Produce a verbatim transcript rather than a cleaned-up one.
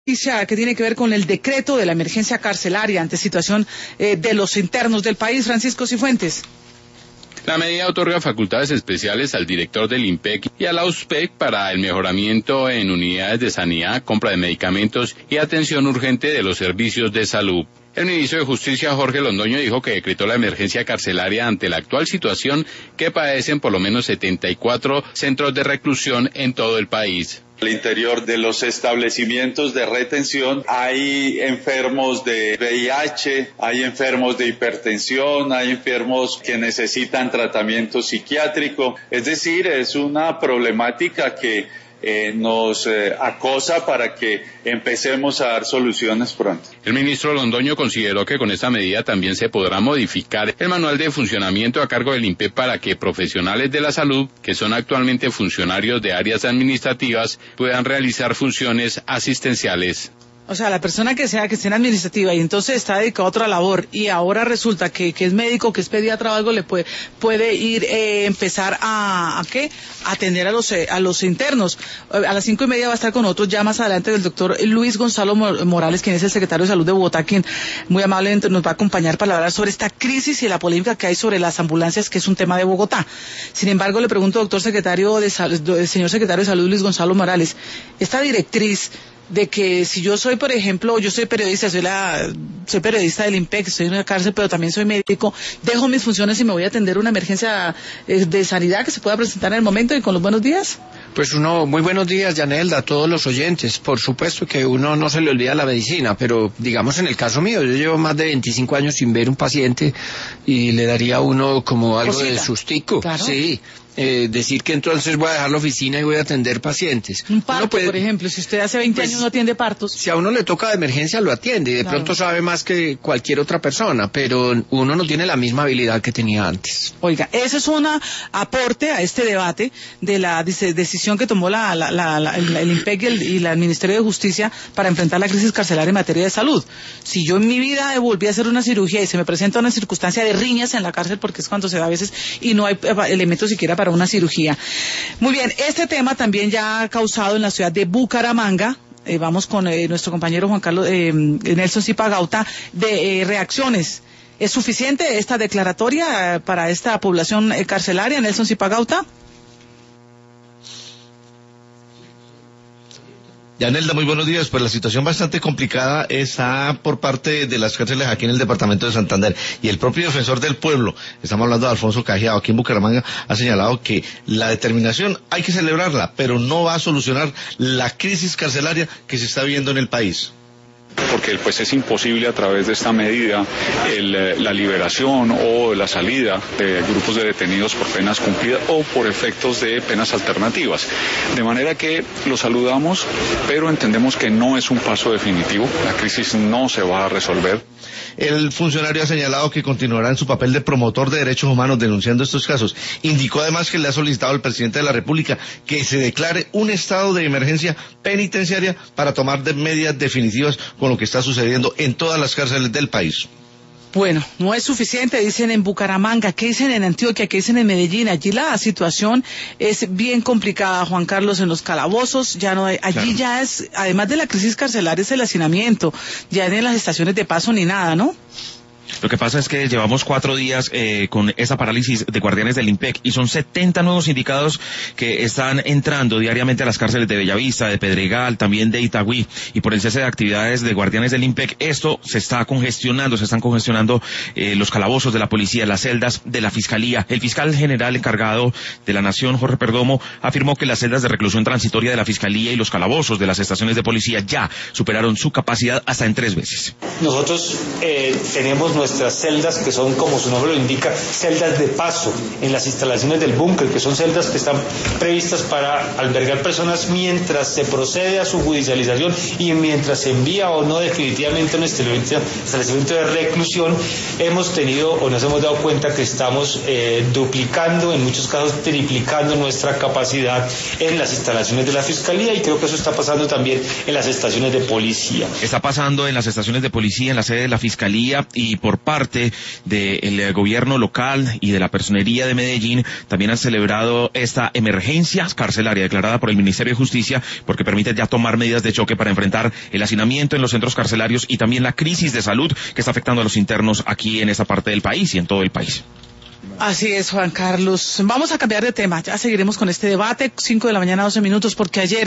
Que tiene que ver con el decreto de la emergencia carcelaria ante situación eh, de los internos del país. Francisco Cifuentes. La medida otorga facultades especiales al director del INPEC y a la USPEC para el mejoramiento en unidades de sanidad, compra de medicamentos y atención urgente de los servicios de salud. El ministro de Justicia, Jorge Londoño, dijo que decretó la emergencia carcelaria ante la actual situación que padecen por lo menos setenta y cuatro centros de reclusión en todo el país. Al interior de los establecimientos de retención hay enfermos de V I H, hay enfermos de hipertensión, hay enfermos que necesitan tratamiento psiquiátrico. Es decir, es una problemática que Eh, nos eh, acosa para que empecemos a dar soluciones pronto. El ministro Londoño consideró que con esta medida también se podrá modificar el manual de funcionamiento a cargo del INPEC para que profesionales de la salud, que son actualmente funcionarios de áreas administrativas, puedan realizar funciones asistenciales. O sea, la persona que sea, que esté en administrativa y entonces está dedicado a otra labor y ahora resulta que, que es médico, que es pediatra o algo, le puede, puede ir, eh, empezar a, ¿a qué? A atender a los, eh, a los internos. A las cinco y media va a estar con nosotros ya más adelante el doctor Luis Gonzalo Morales, quien es el secretario de Salud de Bogotá, quien muy amablemente nos va a acompañar para hablar sobre esta crisis y la polémica que hay sobre las ambulancias, que es un tema de Bogotá. Sin embargo, le pregunto, doctor secretario de Salud, señor secretario de Salud Luis Gonzalo Morales, esta directriz de que si yo soy, por ejemplo, yo soy periodista, soy la, soy periodista del INPEC, estoy en una cárcel, pero también soy médico, dejo mis funciones y me voy a atender una emergencia eh, de sanidad que se pueda presentar en el momento y con los buenos días. Pues uno, muy buenos días, Yanelda, a todos los oyentes. Por supuesto que uno no se le olvida la medicina, pero digamos en el caso mío, yo llevo más de veinticinco años sin ver un paciente y le daría a uno como algo Cosita. de sustico. Claro. Sí. Eh, decir que entonces voy a dejar la oficina y voy a atender pacientes. Un parto, puede, por ejemplo, si usted hace veinte pues, años no atiende partos. Si a uno le toca de emergencia lo atiende y de claro. pronto sabe más que cualquier otra persona, pero uno no tiene la misma habilidad que tenía antes. Oiga, ese es un aporte a este debate de la decisión que tomó la, la, la, la, el, el INPEC y el, y el Ministerio de Justicia para enfrentar la crisis carcelaria en materia de salud. Si yo en mi vida volví a hacer una cirugía y se me presenta una circunstancia de riñas en la cárcel, porque es cuando se da a veces y no hay elementos siquiera para una cirugía. Muy bien, este tema también ya ha causado en la ciudad de Bucaramanga, eh, vamos con eh, nuestro compañero Juan Carlos eh, Nelson Zipagauta, de eh, reacciones. ¿Es suficiente esta declaratoria eh, para esta población eh, carcelaria, Nelson Zipagauta? Yanelda, muy buenos días. Pues la situación bastante complicada está por parte de las cárceles aquí en el departamento de Santander. Y el propio defensor del pueblo, estamos hablando de Alfonso Cajiao, aquí en Bucaramanga, ha señalado que la determinación hay que celebrarla, pero no va a solucionar la crisis carcelaria que se está viendo en el país. Porque pues es imposible a través de esta medida el, la liberación o la salida de grupos de detenidos por penas cumplidas o por efectos de penas alternativas. De manera que lo saludamos, pero entendemos que no es un paso definitivo, la crisis no se va a resolver. El funcionario ha señalado que continuará en su papel de promotor de derechos humanos denunciando estos casos. Indicó además que le ha solicitado al presidente de la República que se declare un estado de emergencia penitenciaria para tomar de medidas definitivas con lo que está sucediendo en todas las cárceles del país. Bueno, no es suficiente, dicen en Bucaramanga, ¿qué dicen en Antioquia? ¿Qué dicen en Medellín? Allí la situación es bien complicada, Juan Carlos, en los calabozos, ya no hay, allí claro. ya es, además de la crisis carcelaria, es el hacinamiento, ya ni en las estaciones de paso ni nada, ¿no? Lo que pasa es que llevamos cuatro días eh, con esa parálisis de guardianes del INPEC y son setenta nuevos indicados que están entrando diariamente a las cárceles de Bellavista, de Pedregal, también de Itagüí, y por el cese de actividades de guardianes del INPEC, esto se está congestionando, se están congestionando eh, los calabozos de la policía, las celdas de la Fiscalía. El fiscal general encargado de la Nación, Jorge Perdomo, afirmó que las celdas de reclusión transitoria de la Fiscalía y los calabozos de las estaciones de policía ya superaron su capacidad hasta en tres veces. Nosotros eh, tenemos nuestras celdas que son, como su nombre lo indica, celdas de paso en las instalaciones del búnker, que son celdas que están previstas para albergar personas mientras se procede a su judicialización y mientras se envía o no definitivamente a un establecimiento de reclusión. Hemos tenido o nos hemos dado cuenta que estamos eh, duplicando, en muchos casos triplicando nuestra capacidad en las instalaciones de la Fiscalía, y creo que eso está pasando también en las estaciones de policía. Está pasando en las estaciones de policía, en la sede de la Fiscalía, y por por parte del gobierno local y de la personería de Medellín también han celebrado esta emergencia carcelaria declarada por el Ministerio de Justicia, porque permite ya tomar medidas de choque para enfrentar el hacinamiento en los centros carcelarios y también la crisis de salud que está afectando a los internos aquí en esta parte del país y en todo el país. Así es, Juan Carlos. Vamos a cambiar de tema. Ya seguiremos con este debate. Cinco de la mañana, doce minutos, porque ayer